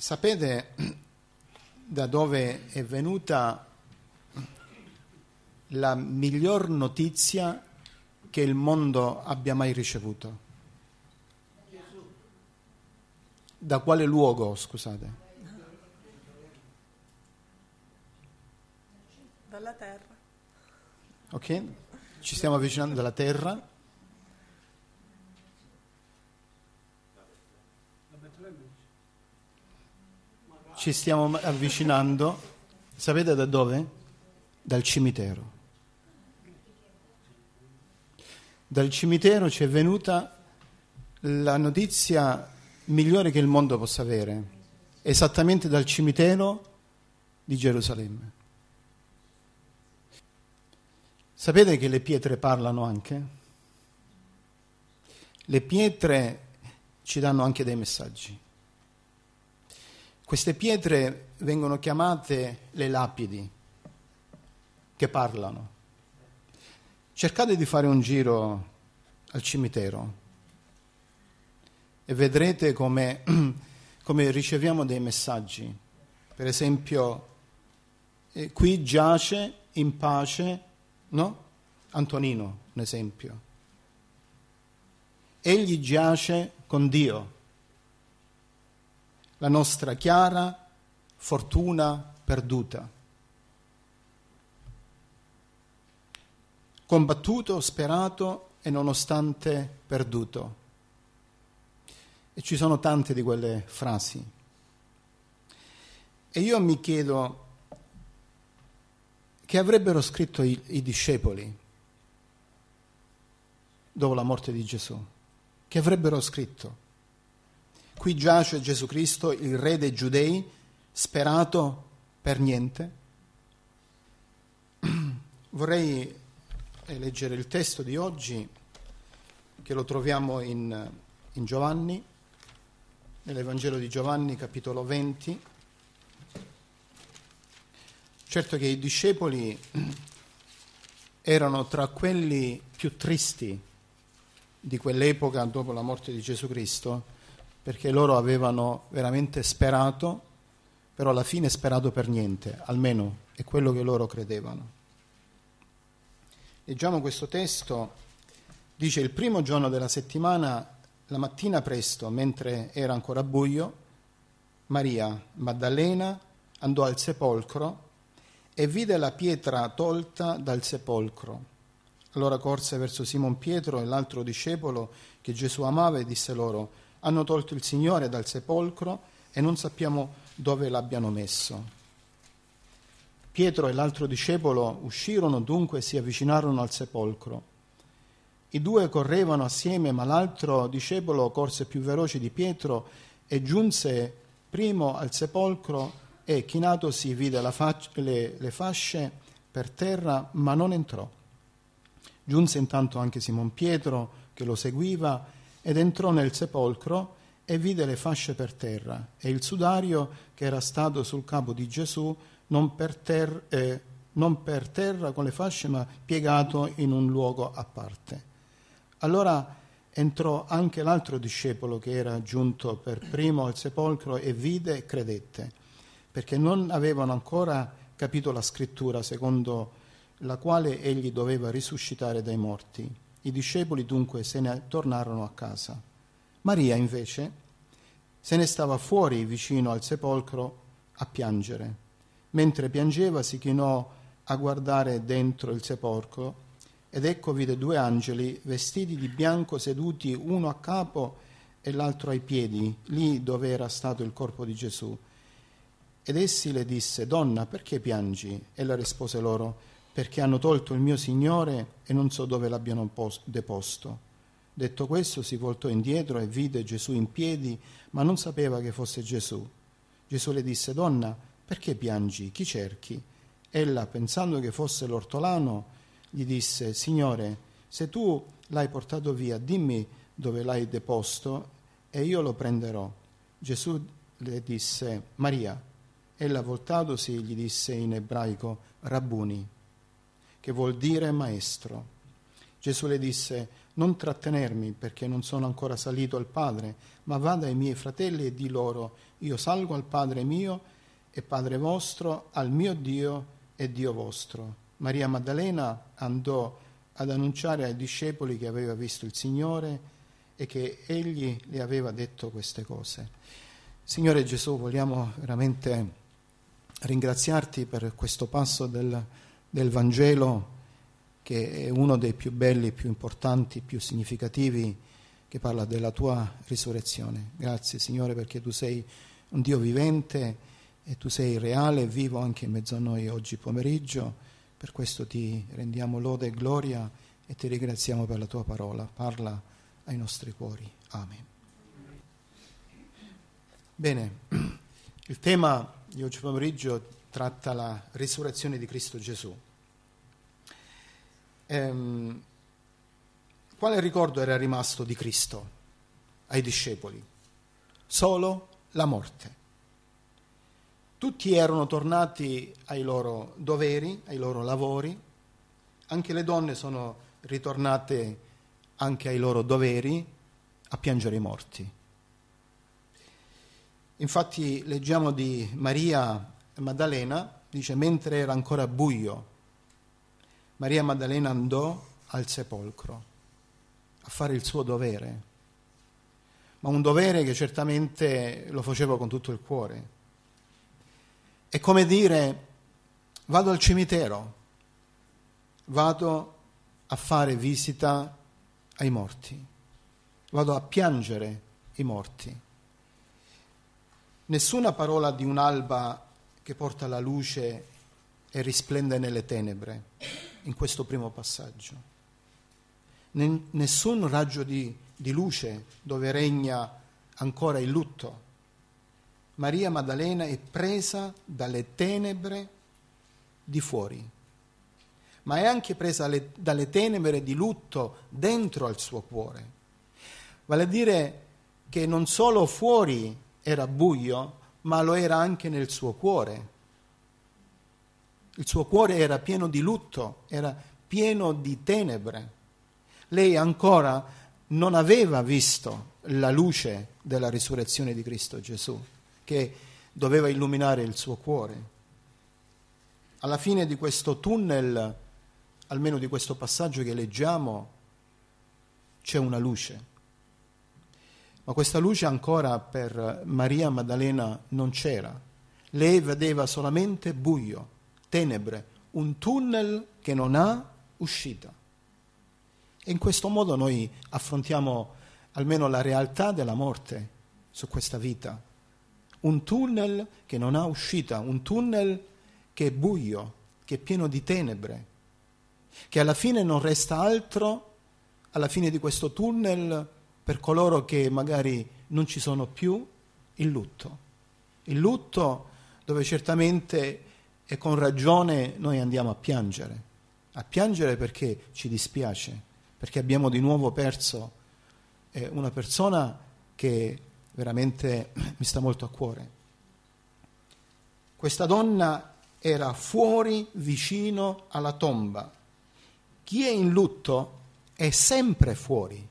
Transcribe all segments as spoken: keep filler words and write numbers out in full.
Sapete da dove è venuta la miglior notizia che il mondo abbia mai ricevuto? Da quale luogo, scusate? Dalla terra. Ok? Ci stiamo avvicinando dalla terra. Ci stiamo avvicinando, sapete da dove? Dal cimitero. Dal cimitero ci è venuta la notizia migliore che il mondo possa avere, esattamente dal cimitero di Gerusalemme. Sapete che le pietre parlano anche? Le pietre ci danno anche dei messaggi. Queste pietre vengono chiamate le lapidi, che parlano. Cercate di fare un giro al cimitero e vedrete come, come riceviamo dei messaggi. Per esempio, eh, qui giace in pace, no? Antonino, un esempio. Egli giace con Dio. La nostra Chiara fortuna perduta. Combattuto, sperato e nonostante perduto. E ci sono tante di quelle frasi. E io mi chiedo che avrebbero scritto i, i discepoli dopo la morte di Gesù. Che avrebbero scritto? Qui giace Gesù Cristo, il re dei Giudei, sperato per niente. Vorrei leggere il testo di oggi, che lo troviamo in, in Giovanni, nell'Evangelo di Giovanni, capitolo venti. Certo che i discepoli erano tra quelli più tristi di quell'epoca dopo la morte di Gesù Cristo, perché loro avevano veramente sperato, però alla fine sperato per niente, almeno è quello che loro credevano. Leggiamo questo testo, dice: il primo giorno della settimana, la mattina presto, mentre era ancora buio, Maria Maddalena andò al sepolcro e vide la pietra tolta dal sepolcro. Allora corse verso Simon Pietro e l'altro discepolo che Gesù amava e disse loro: hanno tolto il Signore dal sepolcro e non sappiamo dove l'abbiano messo. Pietro e l'altro discepolo uscirono dunque e si avvicinarono al sepolcro. I due correvano assieme, ma l'altro discepolo corse più veloce di Pietro e giunse primo al sepolcro e, chinatosi, vide la fac- le, le fasce per terra, ma non entrò. Giunse intanto anche Simon Pietro, che lo seguiva, ed entrò nel sepolcro e vide le fasce per terra e il sudario che era stato sul capo di Gesù, non per, ter- eh, non per terra con le fasce, ma piegato in un luogo a parte. Allora entrò anche l'altro discepolo che era giunto per primo al sepolcro e vide e credette, perché non avevano ancora capito la scrittura secondo la quale egli doveva risuscitare dai morti. I discepoli dunque se ne tornarono a casa. Maria invece se ne stava fuori vicino al sepolcro a piangere. Mentre piangeva si chinò a guardare dentro il sepolcro ed ecco vide due angeli vestiti di bianco seduti uno a capo e l'altro ai piedi, lì dove era stato il corpo di Gesù. Ed essi le disse: donna, perché piangi? Ella rispose loro: perché hanno tolto il mio Signore e non so dove l'abbiano deposto. Detto questo si voltò indietro e vide Gesù in piedi, ma non sapeva che fosse Gesù. Gesù le disse: donna, perché piangi? Chi cerchi? Ella, pensando che fosse l'ortolano, gli disse: Signore, se tu l'hai portato via, dimmi dove l'hai deposto e io lo prenderò. Gesù le disse: Maria. Ella, voltatosi, gli disse in ebraico: Rabbuni, che vuol dire maestro. Gesù le disse: non trattenermi perché non sono ancora salito al Padre, ma vada ai miei fratelli e di loro, io salgo al Padre mio e Padre vostro, al mio Dio e Dio vostro. Maria Maddalena andò ad annunciare ai discepoli che aveva visto il Signore e che egli le aveva detto queste cose. Signore Gesù, vogliamo veramente ringraziarti per questo passo del, del Vangelo, che è uno dei più belli, più importanti, più significativi, che parla della tua risurrezione. Grazie Signore, perché tu sei un Dio vivente e tu sei reale e vivo anche in mezzo a noi oggi pomeriggio. Per questo ti rendiamo lode e gloria e ti ringraziamo per la tua parola. Parla ai nostri cuori. Amen. Bene, il tema di oggi pomeriggio tratta la risurrezione di Cristo Gesù. Ehm, quale ricordo era rimasto di Cristo ai discepoli? Solo la morte. Tutti erano tornati ai loro doveri, ai loro lavori, anche le donne sono ritornate anche ai loro doveri a piangere i morti. Infatti leggiamo di Maria Maddalena, dice, mentre era ancora buio, Maria Maddalena andò al sepolcro a fare il suo dovere, ma un dovere che certamente lo faceva con tutto il cuore. È come dire, vado al cimitero, vado a fare visita ai morti, vado a piangere i morti. Nessuna parola di un'alba che porta la luce e risplende nelle tenebre in questo primo passaggio. Nessun raggio di, di luce dove regna ancora il lutto. Maria Maddalena è presa dalle tenebre di fuori, ma è anche presa le, dalle tenebre di lutto dentro al suo cuore. Vale a dire che non solo fuori era buio, ma lo era anche nel suo cuore. Il suo cuore era pieno di lutto, era pieno di tenebre. Lei ancora non aveva visto la luce della risurrezione di Cristo Gesù, che doveva illuminare il suo cuore. Alla fine di questo tunnel, almeno di questo passaggio che leggiamo, c'è una luce. Ma questa luce ancora per Maria Maddalena non c'era. Lei vedeva solamente buio, tenebre, un tunnel che non ha uscita. E in questo modo noi affrontiamo almeno la realtà della morte su questa vita. Un tunnel che non ha uscita, un tunnel che è buio, che è pieno di tenebre, che alla fine non resta altro, alla fine di questo tunnel, per coloro che magari non ci sono più, il lutto. Il lutto dove certamente e con ragione noi andiamo a piangere, a piangere perché ci dispiace, perché abbiamo di nuovo perso eh, una persona che veramente mi sta molto a cuore. Questa donna era fuori, vicino alla tomba. Chi è in lutto è sempre fuori.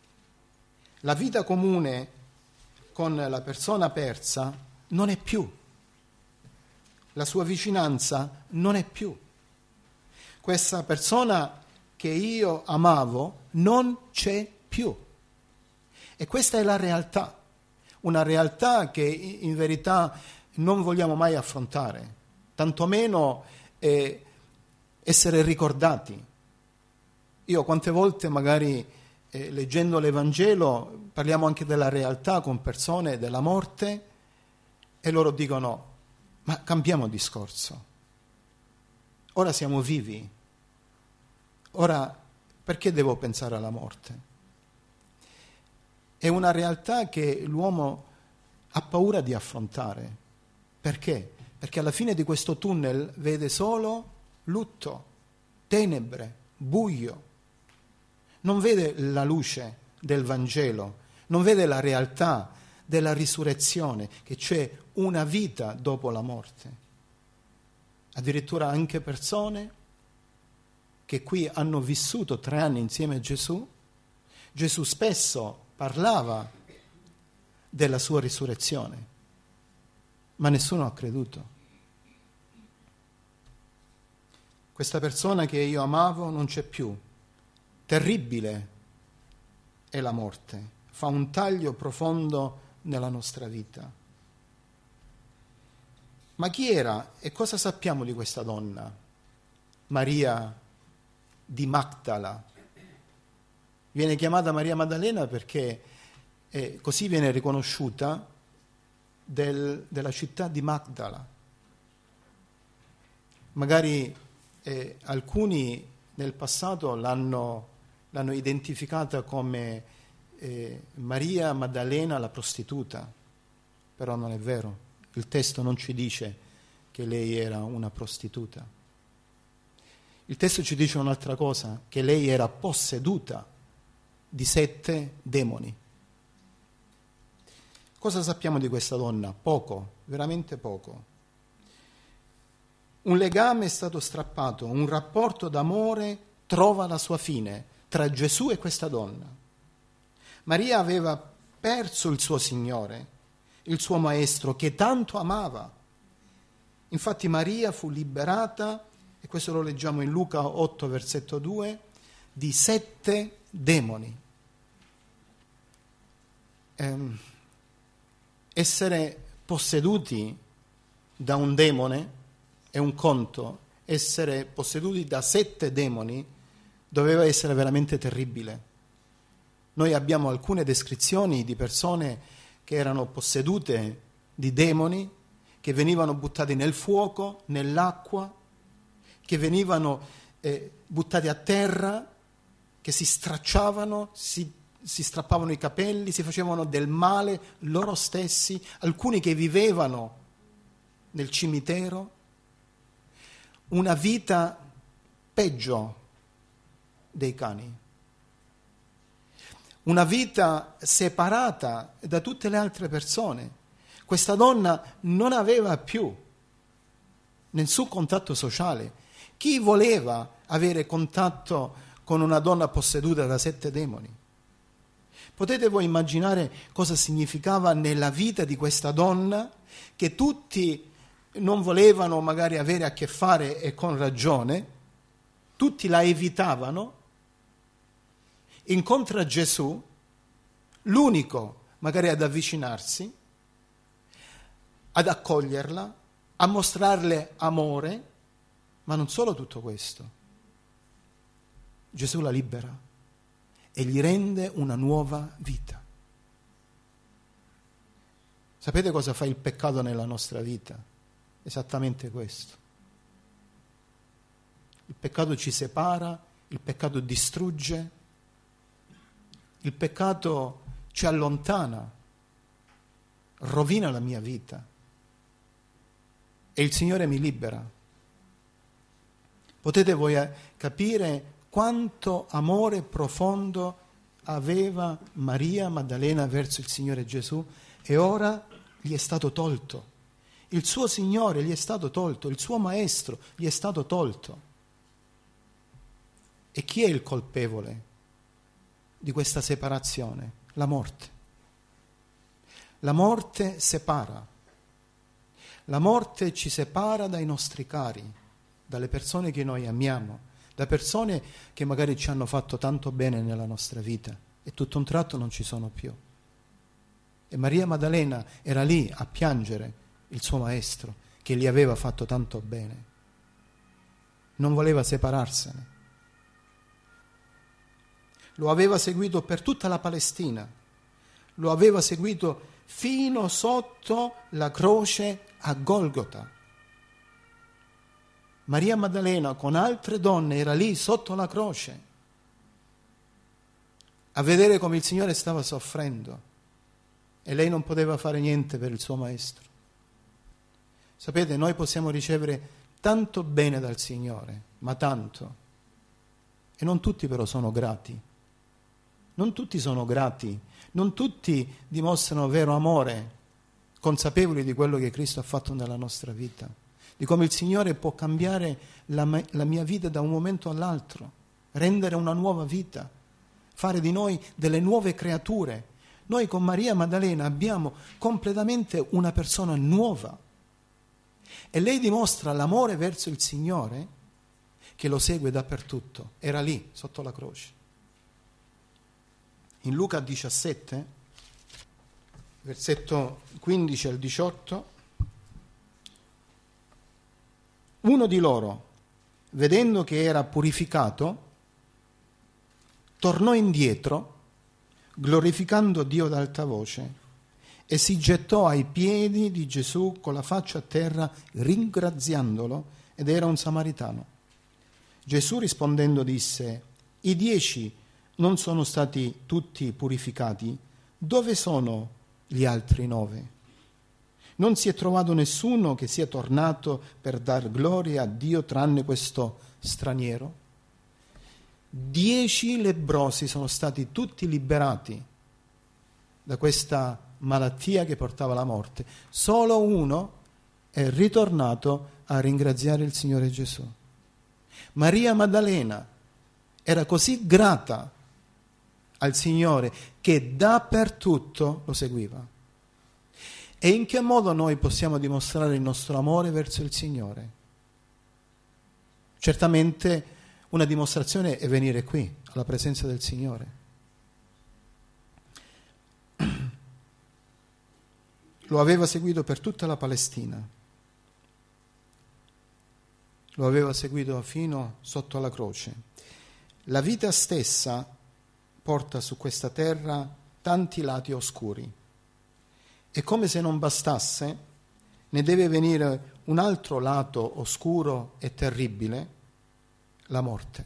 La vita comune con la persona persa non è più. La sua vicinanza non è più. Questa persona che io amavo non c'è più. E questa è la realtà, una realtà che in verità non vogliamo mai affrontare, tantomeno eh, essere ricordati. Io quante volte magari eh, leggendo l'Evangelo parliamo anche della realtà con persone della morte e loro dicono: ma cambiamo discorso, ora siamo vivi, ora perché devo pensare alla morte? È una realtà che l'uomo ha paura di affrontare. Perché? Perché alla fine di questo tunnel vede solo lutto, tenebre, buio. Non vede la luce del Vangelo, non vede la realtà della risurrezione, che c'è una vita dopo la morte. Addirittura anche persone che qui hanno vissuto tre anni insieme a Gesù Gesù spesso parlava della sua risurrezione, ma nessuno ha creduto. Questa persona che io amavo non c'è più. Terribile è la morte, fa un taglio profondo nella nostra vita. Ma chi era e cosa sappiamo di questa donna? Maria di Magdala. Viene chiamata Maria Maddalena perché eh, così viene riconosciuta del, della città di Magdala. Magari eh, alcuni nel passato l'hanno, l'hanno identificata come eh, Maria Maddalena la prostituta, però non è vero. Il testo non ci dice che lei era una prostituta. Il testo ci dice un'altra cosa, che lei era posseduta di sette demoni. Cosa sappiamo di questa donna? Poco, veramente poco. Un legame è stato strappato, un rapporto d'amore trova la sua fine tra Gesù e questa donna. Maria aveva perso il suo Signore, il suo Maestro, che tanto amava. Infatti Maria fu liberata, e questo lo leggiamo in Luca otto, versetto due, di sette demoni. Eh, essere posseduti da un demone è un conto, essere posseduti da sette demoni doveva essere veramente terribile. Noi abbiamo alcune descrizioni di persone che erano possedute di demoni, che venivano buttati nel fuoco, nell'acqua, che venivano eh, buttati a terra, che si stracciavano, si, si strappavano i capelli, si facevano del male loro stessi, alcuni che vivevano nel cimitero, una vita peggio dei cani. Una vita separata da tutte le altre persone. Questa donna non aveva più nessun contatto sociale. Chi voleva avere contatto con una donna posseduta da sette demoni? Potete voi immaginare cosa significava nella vita di questa donna, che tutti non volevano magari avere a che fare, e con ragione, tutti la evitavano? Incontra Gesù, l'unico magari ad avvicinarsi, ad accoglierla, a mostrarle amore, ma non solo tutto questo. Gesù la libera e gli rende una nuova vita. Sapete cosa fa il peccato nella nostra vita? Esattamente questo. Il peccato ci separa, il peccato distrugge, il peccato ci allontana, rovina la mia vita e il Signore mi libera. Potete voi capire quanto amore profondo aveva Maria Maddalena verso il Signore Gesù, e ora gli è stato tolto. Il suo Signore gli è stato tolto, il suo Maestro gli è stato tolto. E chi è il colpevole di questa separazione? La morte. La morte separa. La morte ci separa dai nostri cari, dalle persone che noi amiamo, da persone che magari ci hanno fatto tanto bene nella nostra vita e tutto un tratto non ci sono più. E Maria Maddalena era lì a piangere il suo Maestro che gli aveva fatto tanto bene. Non voleva separarsene. Lo aveva seguito per tutta la Palestina, lo aveva seguito fino sotto la croce a Golgota. Maria Maddalena con altre donne era lì sotto la croce a vedere come il Signore stava soffrendo e lei non poteva fare niente per il suo Maestro. Sapete, noi possiamo ricevere tanto bene dal Signore, ma tanto, e non tutti però sono grati. Non tutti sono grati, non tutti dimostrano vero amore, consapevoli di quello che Cristo ha fatto nella nostra vita, di come il Signore può cambiare la, la mia vita da un momento all'altro, rendere una nuova vita, fare di noi delle nuove creature. Noi con Maria Maddalena abbiamo completamente una persona nuova e lei dimostra l'amore verso il Signore che lo segue dappertutto. Era lì, sotto la croce. In Luca diciassette, versetto quindici al diciotto, uno di loro, vedendo che era purificato, tornò indietro, glorificando Dio ad alta voce, e si gettò ai piedi di Gesù con la faccia a terra, ringraziandolo, ed era un samaritano. Gesù rispondendo disse: i dieci non sono stati tutti purificati? Dove sono gli altri nove? Non si è trovato nessuno che sia tornato per dar gloria a Dio tranne questo straniero? Dieci lebbrosi sono stati tutti liberati da questa malattia che portava alla morte. Solo uno è ritornato a ringraziare il Signore Gesù. Maria Maddalena era così grata al Signore che dappertutto lo seguiva. E in che modo noi possiamo dimostrare il nostro amore verso il Signore? Certamente una dimostrazione è venire qui, alla presenza del Signore. Lo aveva seguito per tutta la Palestina. Lo aveva seguito fino sotto la croce. La vita stessa porta su questa terra tanti lati oscuri. E come se non bastasse, ne deve venire un altro lato oscuro e terribile, la morte.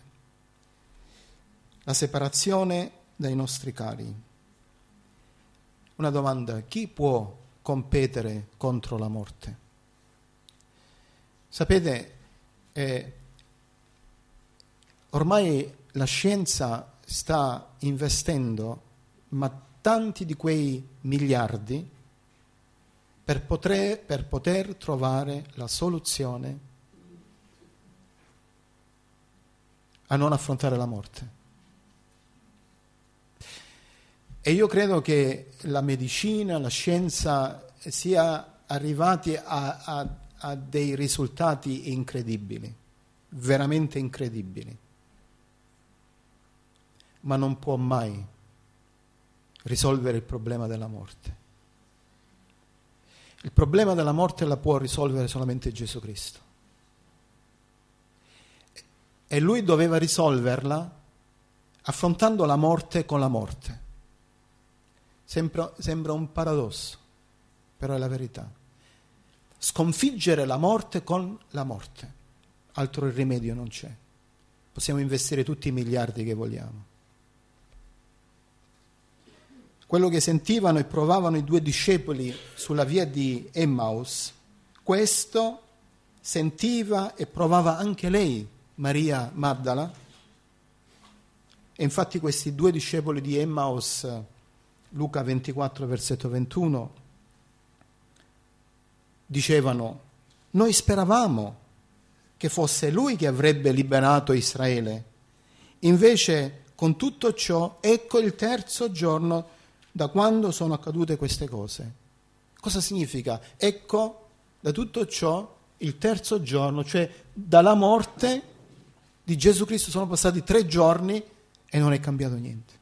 La separazione dai nostri cari. Una domanda: chi può competere contro la morte? Sapete, eh, ormai la scienza sta investendo ma tanti di quei miliardi per poter, per poter trovare la soluzione a non affrontare la morte. E io credo che la medicina, la scienza sia arrivati a, a, a dei risultati incredibili, veramente incredibili, ma non può mai risolvere il problema della morte. Il problema della morte la può risolvere solamente Gesù Cristo. E lui doveva risolverla affrontando la morte con la morte. Sembra, sembra un paradosso, però è la verità. Sconfiggere la morte con la morte. Altro rimedio non c'è. Possiamo investire tutti i miliardi che vogliamo. Quello che sentivano e provavano i due discepoli sulla via di Emmaus, questo sentiva e provava anche lei, Maria Maddala. E infatti questi due discepoli di Emmaus, Luca ventiquattro, versetto ventuno, dicevano: noi speravamo che fosse lui che avrebbe liberato Israele. Invece, con tutto ciò, ecco il terzo giorno da quando sono accadute queste cose. Cosa significa? Ecco, da tutto ciò, il terzo giorno, cioè dalla morte di Gesù Cristo sono passati tre giorni e non è cambiato niente.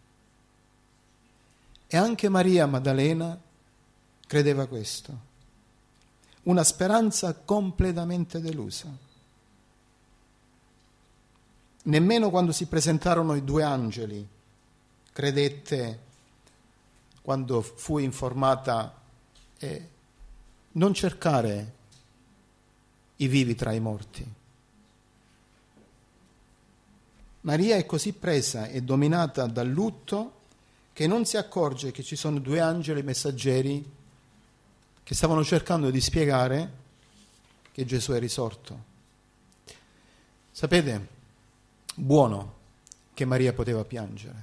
E anche Maria Maddalena credeva questo. Una speranza completamente delusa. Nemmeno quando si presentarono i due angeli credette, quando fu informata, eh, non cercare i vivi tra i morti. Maria è così presa e dominata dal lutto che non si accorge che ci sono due angeli messaggeri che stavano cercando di spiegare che Gesù è risorto. Sapete, buono che Maria poteva piangere.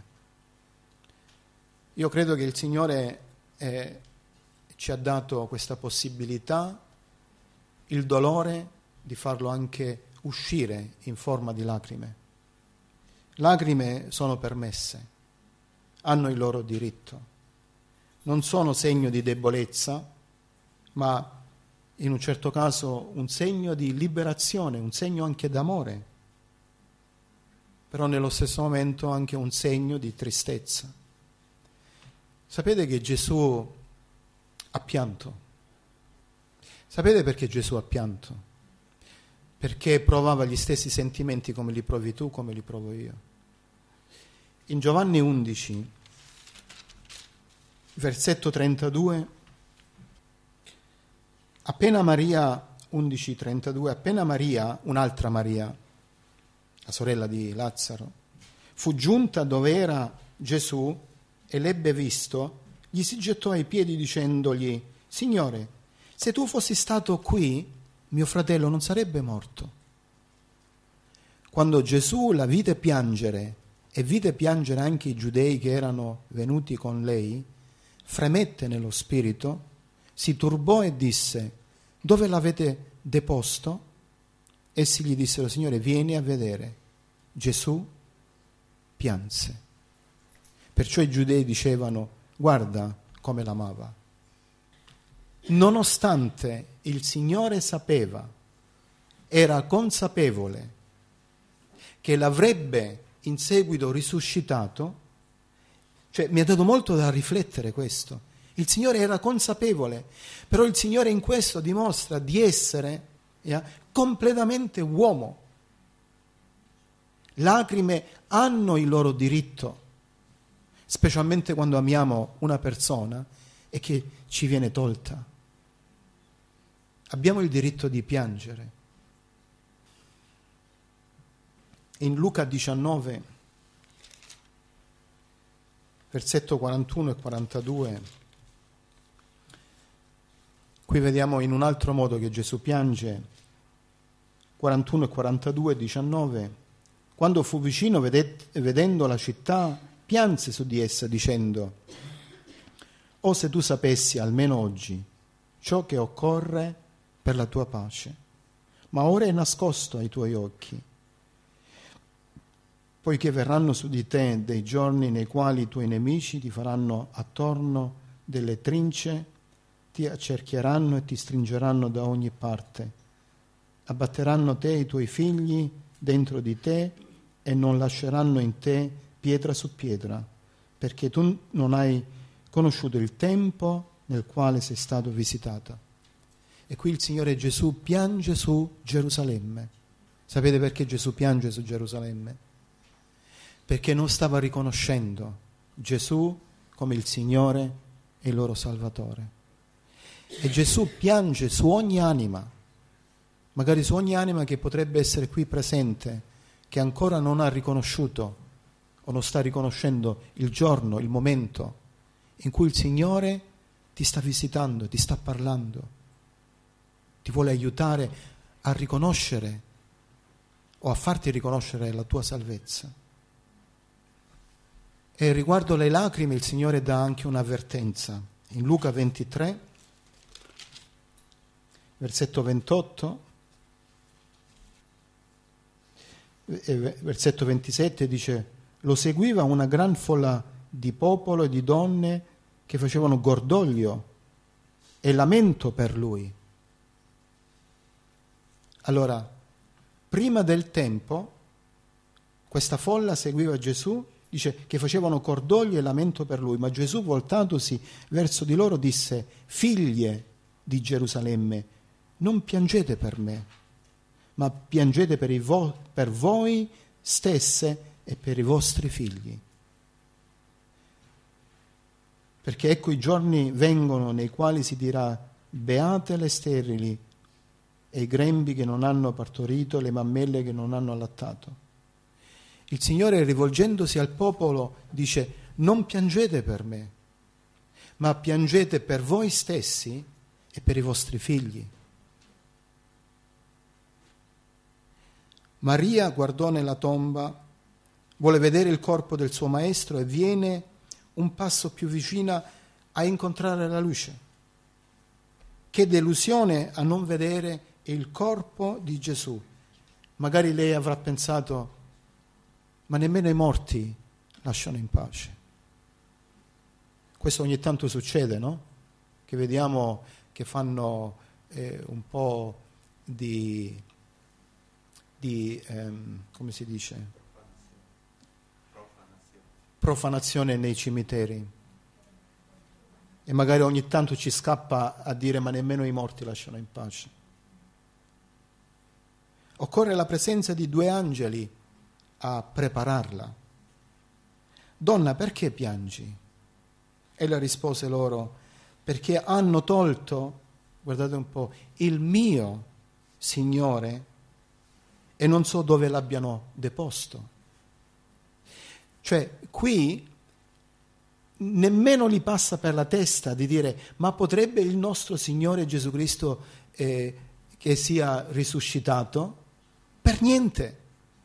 Io credo che il Signore eh, ci ha dato questa possibilità, il dolore, di farlo anche uscire in forma di lacrime. Lacrime sono permesse. hanno il loro diritto. Non sono segno di debolezza, ma in un certo caso un segno di liberazione, un segno anche d'amore, però nello stesso momento anche un segno di tristezza. Sapete che Gesù ha pianto? Sapete perché Gesù ha pianto? Perché provava gli stessi sentimenti come li provi tu, come li provo io. In Giovanni undici, versetto trentadue, appena Maria, undici trentadue, appena Maria, un'altra Maria, la sorella di Lazzaro, fu giunta dove era Gesù e l'ebbe visto, gli si gettò ai piedi dicendogli: Signore, se tu fossi stato qui, mio fratello non sarebbe morto. Quando Gesù la vide piangere e vide piangere anche i giudei che erano venuti con lei, fremette nello spirito, si turbò e disse: dove l'avete deposto? Essi gli dissero: Signore, vieni a vedere. Gesù pianse. Perciò i giudei dicevano: guarda come l'amava. Nonostante il Signore sapeva, era consapevole che l'avrebbe in seguito risuscitato, cioè mi ha dato molto da riflettere questo. Il Signore era consapevole, però il Signore in questo dimostra di essere eh, completamente uomo. Lacrime hanno il loro diritto, specialmente quando amiamo una persona e che ci viene tolta. Abbiamo il diritto di piangere. In Luca diciannove, versetto quarantuno e quarantadue, qui vediamo in un altro modo che Gesù piange. quarantuno e quarantadue, diciannove. Quando fu vicino, vedete, vedendo la città, pianse su di essa dicendo: «Oh, se tu sapessi almeno oggi ciò che occorre per la tua pace, ma ora è nascosto ai tuoi occhi. Poiché verranno su di te dei giorni nei quali i tuoi nemici ti faranno attorno delle trince, ti accerchieranno e ti stringeranno da ogni parte, abbatteranno te e i tuoi figli dentro di te e non lasceranno in te pietra su pietra, perché tu non hai conosciuto il tempo nel quale sei stato visitata». E qui il Signore Gesù piange su Gerusalemme. Sapete perché Gesù piange su Gerusalemme? Perché non stava riconoscendo Gesù come il Signore e il loro Salvatore. E Gesù piange su ogni anima, magari su ogni anima che potrebbe essere qui presente, che ancora non ha riconosciuto o non sta riconoscendo il giorno, il momento in cui il Signore ti sta visitando, ti sta parlando, ti vuole aiutare a riconoscere o a farti riconoscere la tua salvezza. E riguardo le lacrime il Signore dà anche un'avvertenza. In Luca ventitré, versetto ventotto, versetto ventisette dice: lo seguiva una gran folla di popolo e di donne che facevano cordoglio e lamento per lui. Allora, prima del tempo, questa folla seguiva Gesù, dice che facevano cordoglio e lamento per lui, ma Gesù, voltatosi verso di loro, disse: figlie di Gerusalemme, non piangete per me, ma piangete per, i vo- per voi stesse e per i vostri figli. Perché ecco i giorni vengono nei quali si dirà: beate le sterili e i grembi che non hanno partorito, le mammelle che non hanno allattato. Il Signore, rivolgendosi al popolo, dice: non piangete per me, ma piangete per voi stessi e per i vostri figli. Maria guardò nella tomba, vuole vedere il corpo del suo maestro e viene un passo più vicina a incontrare la luce. Che delusione a non vedere il corpo di Gesù. Magari lei avrà pensato: ma nemmeno i morti lasciano in pace. Questo ogni tanto succede, no? Che vediamo che fanno eh, un po' di, di ehm, come si dice? Profanazione. Profanazione nei cimiteri. E magari ogni tanto ci scappa a dire ma nemmeno i morti lasciano in pace. Occorre la presenza di due angeli a prepararla. Donna, perché piangi? Ella rispose loro, perché hanno tolto, guardate un po', il mio Signore e non so dove l'abbiano deposto. Cioè, qui nemmeno gli passa per la testa di dire, ma potrebbe il nostro Signore Gesù Cristo eh, che sia risuscitato? Per niente.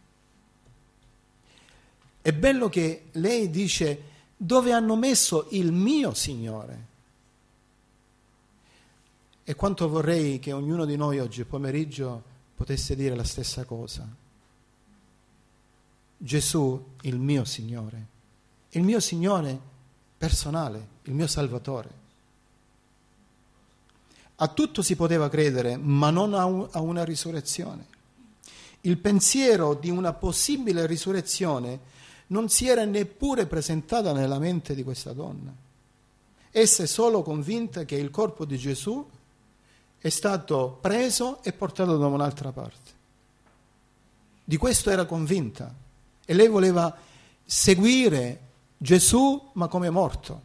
È bello che lei dice, dove hanno messo il mio Signore? E quanto vorrei che ognuno di noi oggi pomeriggio potesse dire la stessa cosa. Gesù, il mio Signore, il mio Signore personale, il mio Salvatore. A tutto si poteva credere, ma non a, un, a una risurrezione. Il pensiero di una possibile risurrezione non si era neppure presentata nella mente di questa donna. Essa è solo convinta che il corpo di Gesù è stato preso e portato da un'altra parte. Di questo era convinta e lei voleva seguire Gesù ma come morto.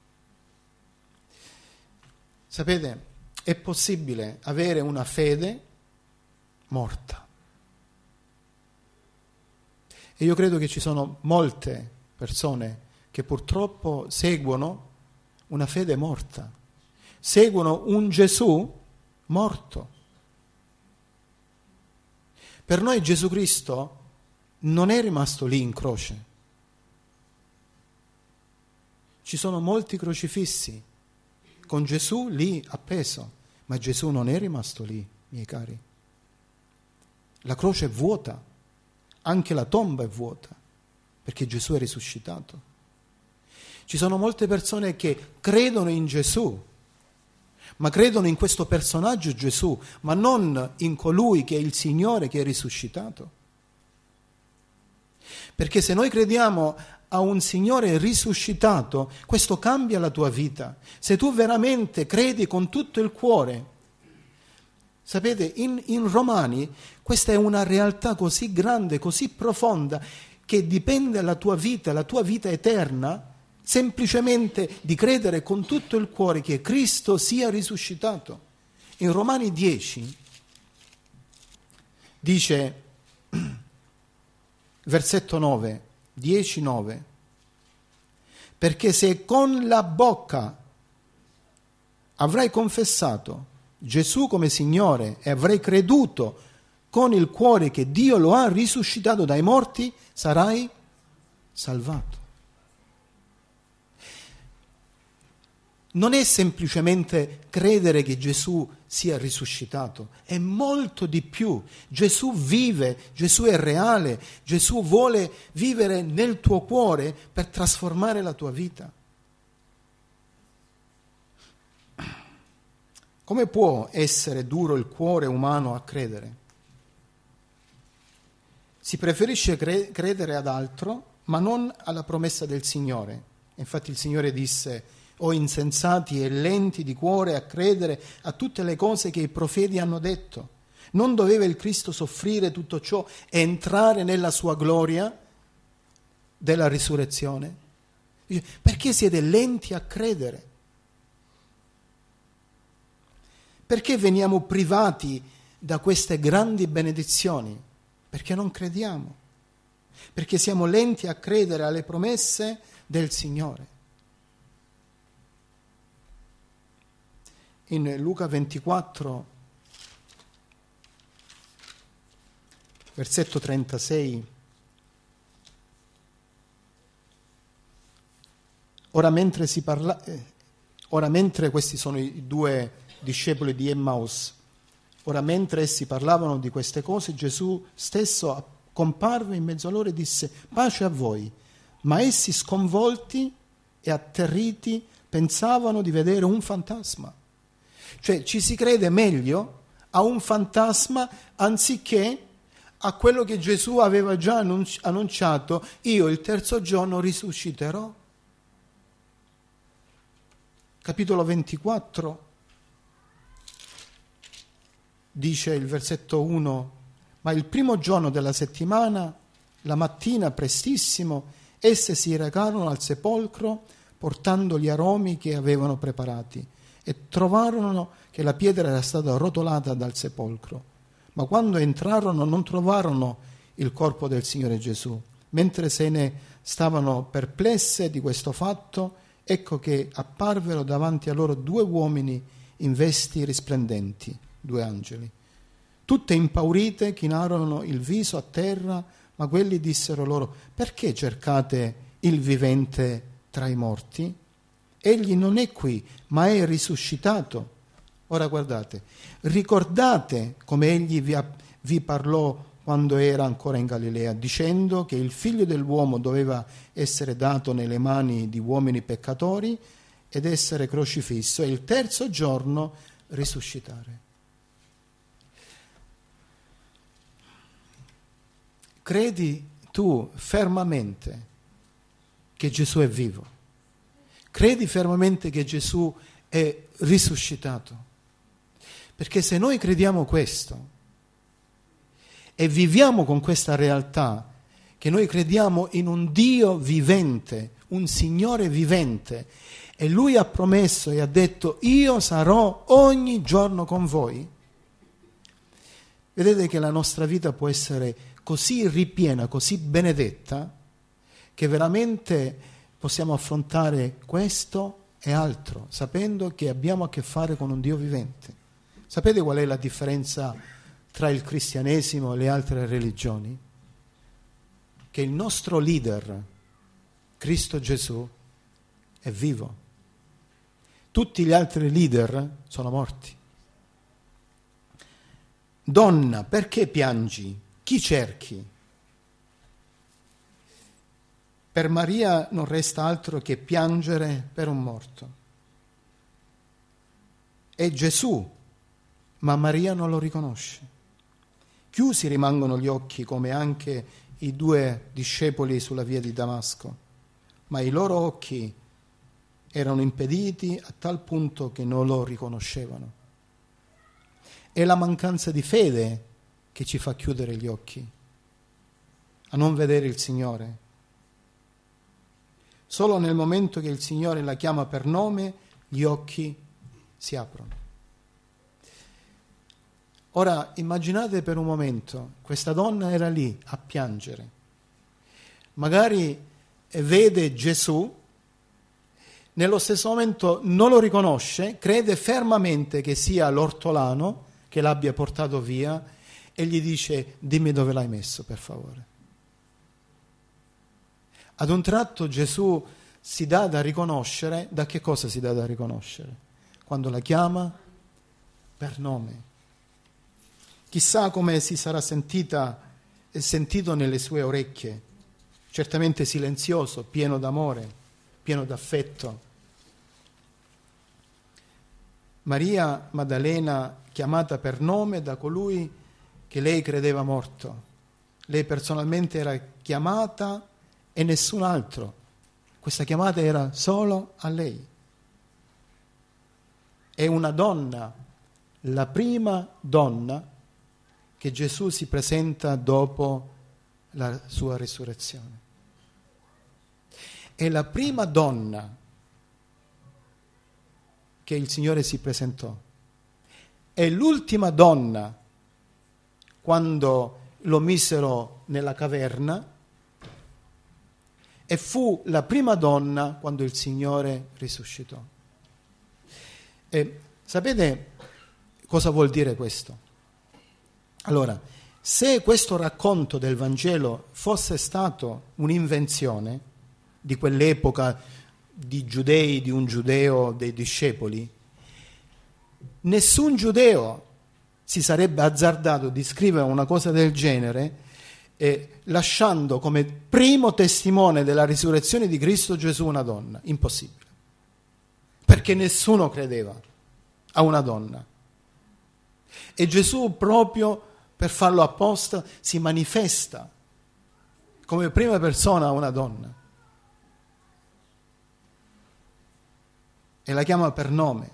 Sapete, è possibile avere una fede morta. E io credo che ci sono molte persone che purtroppo seguono una fede morta, seguono un Gesù morto. Per noi Gesù Cristo non è rimasto lì in croce. Ci sono molti crocifissi con Gesù lì appeso, ma Gesù non è rimasto lì, miei cari. La croce è vuota. Anche la tomba è vuota, perché Gesù è risuscitato. Ci sono molte persone che credono in Gesù, ma credono in questo personaggio Gesù, ma non in colui che è il Signore che è risuscitato. Perché se noi crediamo a un Signore risuscitato, questo cambia la tua vita. Se tu veramente credi con tutto il cuore. Sapete, in, in Romani questa è una realtà così grande, così profonda, che dipende dalla tua vita, la tua vita eterna, semplicemente di credere con tutto il cuore che Cristo sia risuscitato. In Romani dieci dice, versetto nove, dieci nove, perché se con la bocca avrai confessato Gesù come Signore e avrai creduto con il cuore che Dio lo ha risuscitato dai morti, sarai salvato. Non è semplicemente credere che Gesù sia risuscitato, è molto di più. Gesù vive, Gesù è reale, Gesù vuole vivere nel tuo cuore per trasformare la tua vita. Come può essere duro il cuore umano a credere? Si preferisce cre- credere ad altro, ma non alla promessa del Signore. Infatti il Signore disse, o insensati e lenti di cuore a credere a tutte le cose che i profeti hanno detto. Non doveva il Cristo soffrire tutto ciò e entrare nella sua gloria della risurrezione? Perché siete lenti a credere? Perché veniamo privati da queste grandi benedizioni? Perché non crediamo, perché siamo lenti a credere alle promesse del Signore. In Luca ventiquattro, versetto trentasei, ora mentre si parla, eh, ora mentre questi sono i due discepoli di Emmaus, ora mentre essi parlavano di queste cose, Gesù stesso comparve in mezzo a loro e disse, pace a voi. Ma essi, sconvolti e atterriti, pensavano di vedere un fantasma. Cioè ci si crede meglio a un fantasma anziché a quello che Gesù aveva già annunciato: io il terzo giorno risusciterò. Capitolo ventiquattro, dice il versetto uno: ma il primo giorno della settimana, la mattina prestissimo, esse si recarono al sepolcro portando gli aromi che avevano preparati e trovarono che la pietra era stata rotolata dal sepolcro. Ma quando entrarono non trovarono il corpo del Signore Gesù. Mentre se ne stavano perplesse di questo fatto, ecco che apparvero davanti a loro due uomini in vesti risplendenti, due angeli. Tutte impaurite chinarono il viso a terra, ma quelli dissero loro: perché cercate il vivente tra i morti? Egli non è qui, ma è risuscitato. Ora guardate, ricordate come egli vi, ha, vi parlò quando era ancora in Galilea, dicendo che il figlio dell'uomo doveva essere dato nelle mani di uomini peccatori ed essere crocifisso e il terzo giorno risuscitare. Credi tu fermamente che Gesù è vivo? Credi fermamente che Gesù è risuscitato? Perché se noi crediamo questo e viviamo con questa realtà, che noi crediamo in un Dio vivente, un Signore vivente, e Lui ha promesso e ha detto: io sarò ogni giorno con voi, vedete che la nostra vita può essere così ripiena, così benedetta, che veramente possiamo affrontare questo e altro, sapendo che abbiamo a che fare con un Dio vivente. Sapete qual è la differenza tra il cristianesimo e le altre religioni? Che il nostro leader, Cristo Gesù, è vivo. Tutti gli altri leader sono morti. Donna, perché piangi? Chi cerchi? Per Maria non resta altro che piangere per un morto. È Gesù, ma Maria non lo riconosce. Chiusi rimangono gli occhi, come anche i due discepoli sulla via di Damasco, ma i loro occhi erano impediti a tal punto che non lo riconoscevano. È la mancanza di fede che ci fa chiudere gli occhi, a non vedere il Signore. Solo nel momento che il Signore la chiama per nome, gli occhi si aprono. Ora immaginate per un momento, questa donna era lì a piangere, magari vede Gesù, nello stesso momento non lo riconosce, crede fermamente che sia l'ortolano che l'abbia portato via e gli dice: dimmi dove l'hai messo, per favore. Ad un tratto Gesù si dà da riconoscere. Da che cosa si dà da riconoscere? Quando la chiama per nome. Chissà come si sarà sentita e sentito nelle sue orecchie, certamente silenzioso, pieno d'amore, pieno d'affetto. Maria Maddalena, chiamata per nome da colui che lei credeva morto. Lei personalmente era chiamata e nessun altro. Questa chiamata era solo a lei. È una donna, la prima donna che Gesù si presenta dopo la sua risurrezione. È la prima donna che il Signore si presentò. È l'ultima donna quando lo misero nella caverna e fu la prima donna quando il Signore risuscitò. E sapete cosa vuol dire questo? Allora, se questo racconto del Vangelo fosse stato un'invenzione di quell'epoca di giudei, di un giudeo, dei discepoli, nessun giudeo si sarebbe azzardato di scrivere una cosa del genere eh, lasciando come primo testimone della risurrezione di Cristo Gesù una donna. Impossibile. perché nessuno credeva a una donna. E Gesù, proprio per farlo apposta, si manifesta come prima persona a una donna e la chiama per nome.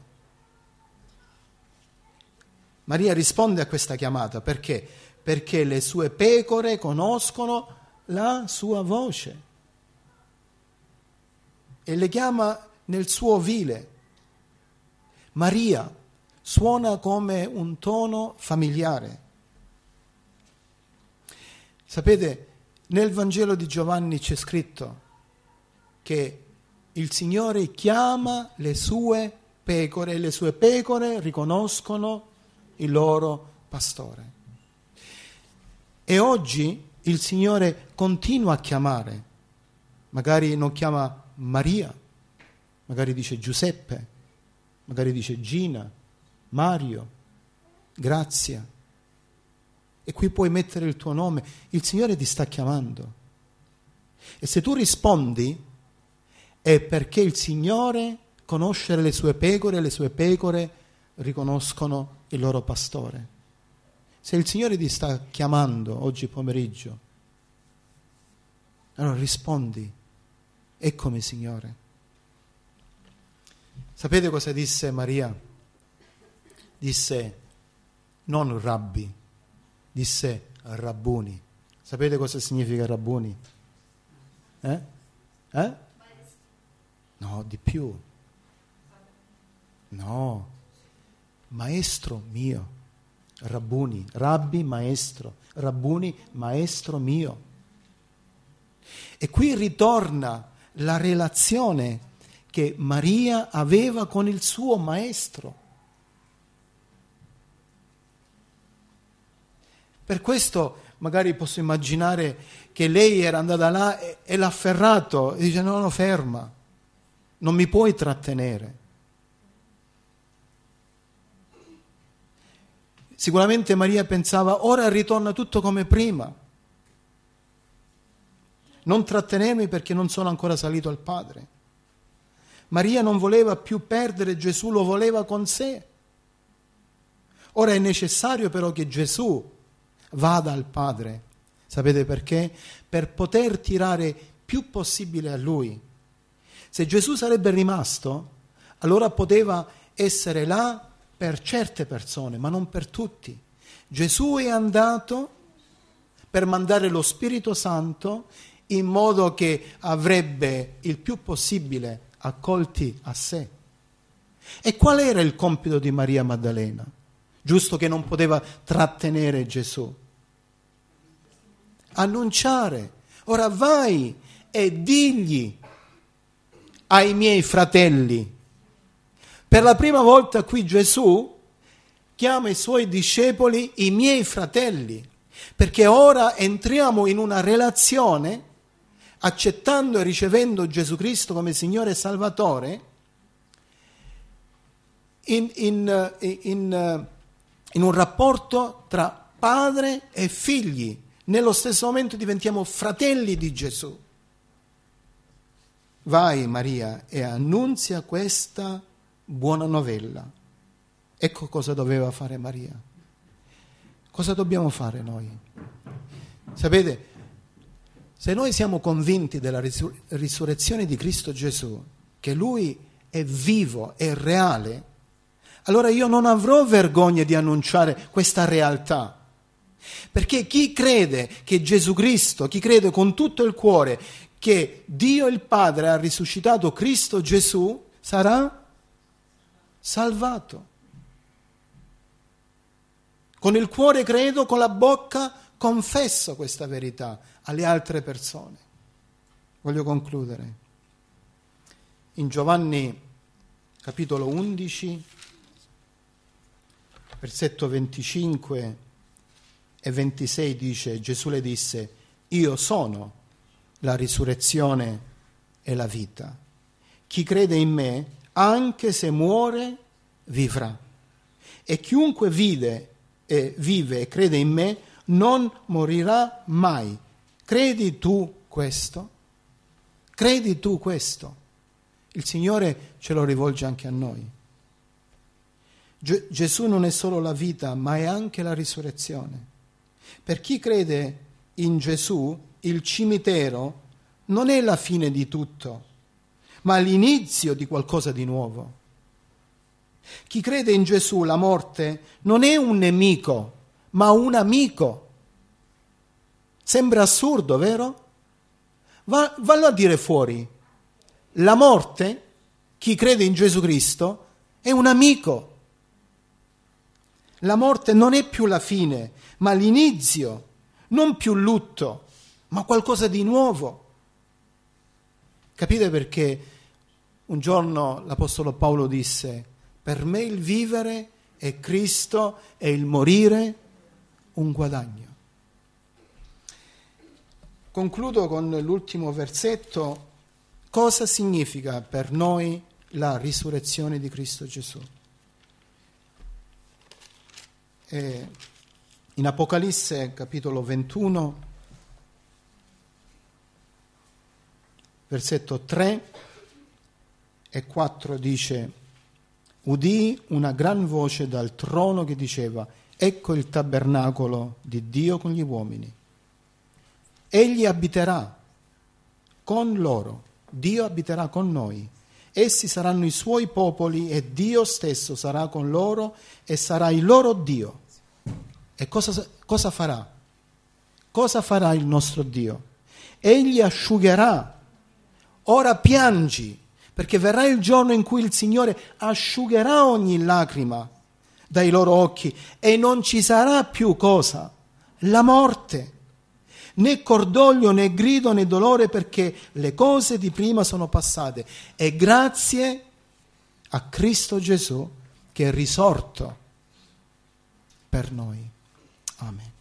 Maria risponde a questa chiamata perché? Perché le sue pecore conoscono la sua voce e le chiama nel suo ovile. Maria suona come un tono familiare. Sapete, nel Vangelo di Giovanni c'è scritto che il Signore chiama le sue pecore e le sue pecore riconoscono il loro pastore. E oggi il Signore continua a chiamare, magari non chiama Maria, magari dice Giuseppe, magari dice Gina, Mario, Grazia. E qui puoi mettere il tuo nome, il Signore ti sta chiamando. E se tu rispondi è perché il Signore conosce le sue pecore e le sue pecore riconoscono il loro pastore. Se il Signore ti sta chiamando oggi pomeriggio, allora rispondi, eccomi Signore. Sapete cosa disse Maria? Disse non rabbi, disse rabbuni. Sapete cosa significa rabbuni? Eh? Eh? No, di più. No, maestro mio. Rabbuni, rabbi, maestro, rabbuni, maestro mio. E qui ritorna la relazione che Maria aveva con il suo maestro. Per questo magari posso immaginare che lei era andata là e, e l'ha afferrato e dice no, no, ferma, non mi puoi trattenere. Sicuramente Maria pensava, ora ritorna tutto come prima. Non trattenermi perché non sono ancora salito al Padre. Maria non voleva più perdere Gesù, lo voleva con sé. Ora è necessario però che Gesù vada al Padre. Sapete perché? Per poter tirare più possibile a Lui. Se Gesù sarebbe rimasto, allora poteva essere là per certe persone, ma non per tutti. Gesù è andato per mandare lo Spirito Santo in modo che avrebbe il più possibile accolti a sé. E qual era il compito di Maria Maddalena? Giusto che non poteva trattenere Gesù. Annunciare. Ora vai e digli ai miei fratelli. Per la prima volta qui Gesù chiama i suoi discepoli i miei fratelli, perché ora entriamo in una relazione, accettando e ricevendo Gesù Cristo come Signore e Salvatore, in, in, in, in un rapporto tra padre e figli. Nello stesso momento diventiamo fratelli di Gesù. Vai Maria e annunzia questa buona novella. Ecco cosa doveva fare Maria. Cosa dobbiamo fare noi? Sapete, se noi siamo convinti della risur- risurrezione di Cristo Gesù, che Lui è vivo, è reale, allora io non avrò vergogna di annunciare questa realtà. Perché chi crede che Gesù Cristo, chi crede con tutto il cuore che Dio il Padre ha risuscitato Cristo Gesù, sarà salvato. Con il cuore credo, con la bocca confesso questa verità alle altre persone. Voglio concludere. In Giovanni capitolo undici, versetto venticinque e ventisei dice, Gesù le disse, io sono la risurrezione e la vita. Chi crede in me, anche se muore, vivrà. E chiunque vive e vive e crede in me, non morirà mai. Credi tu questo? Credi tu questo? Il Signore ce lo rivolge anche a noi. Ge- Gesù non è solo la vita, ma è anche la risurrezione. Per chi crede in Gesù, il cimitero non è la fine di tutto, ma l'inizio di qualcosa di nuovo. Chi crede in Gesù, la morte non è un nemico, ma un amico. Sembra assurdo, vero? Va, vallo a dire fuori. La morte, chi crede in Gesù Cristo, è un amico. La morte non è più la fine, ma l'inizio, non più lutto, ma qualcosa di nuovo. Capite perché un giorno l'Apostolo Paolo disse: per me il vivere è Cristo e il morire un guadagno. Concludo con l'ultimo versetto. Cosa significa per noi la risurrezione di Cristo Gesù? E in Apocalisse capitolo ventuno, versetto tre e quattro dice: udii una gran voce dal trono che diceva: ecco il tabernacolo di Dio con gli uomini. Egli abiterà con loro, Dio abiterà con noi. Essi saranno i suoi popoli e Dio stesso sarà con loro e sarà il loro Dio. E cosa, cosa farà? Cosa farà il nostro Dio? Egli asciugherà. Ora piangi, perché verrà il giorno in cui il Signore asciugherà ogni lacrima dai loro occhi e non ci sarà più cosa? La morte, né cordoglio, né grido, né dolore, perché le cose di prima sono passate. E grazie a Cristo Gesù che è risorto per noi. Amen.